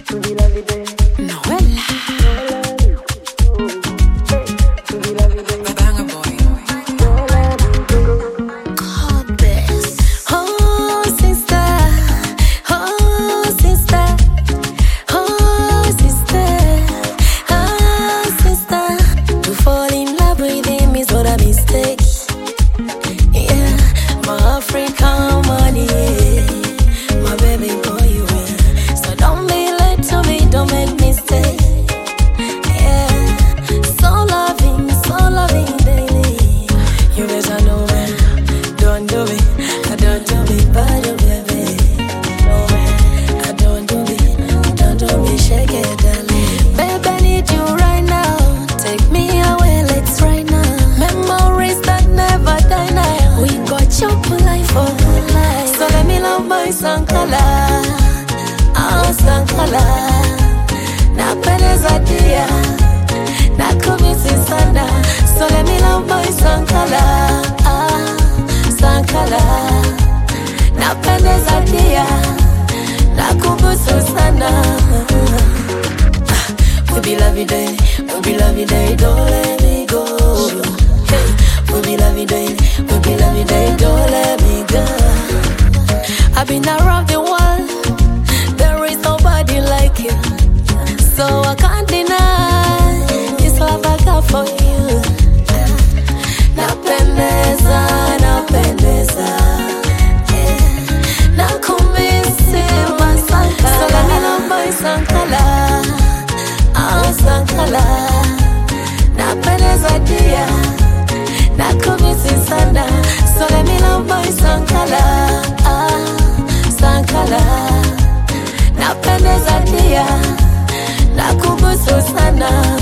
Sankala, Sankala, napendeza dia, nakumisi sana, so let me love my Sankala, Sankala, napendeza dia, nakumisi sana. We be lovey day, don't let me go. Hey, we be lovey day, don't let me go. I've been around the world, there is nobody like you, so I can't deny this love I got for you. Napendeza, napendeza, nakumisi masankala, so let me love my Sankala, Sankala, napendeza dia, nakumisi sana, so let me love my Sankala, Sankala, napendeza dia, nakubusu sana.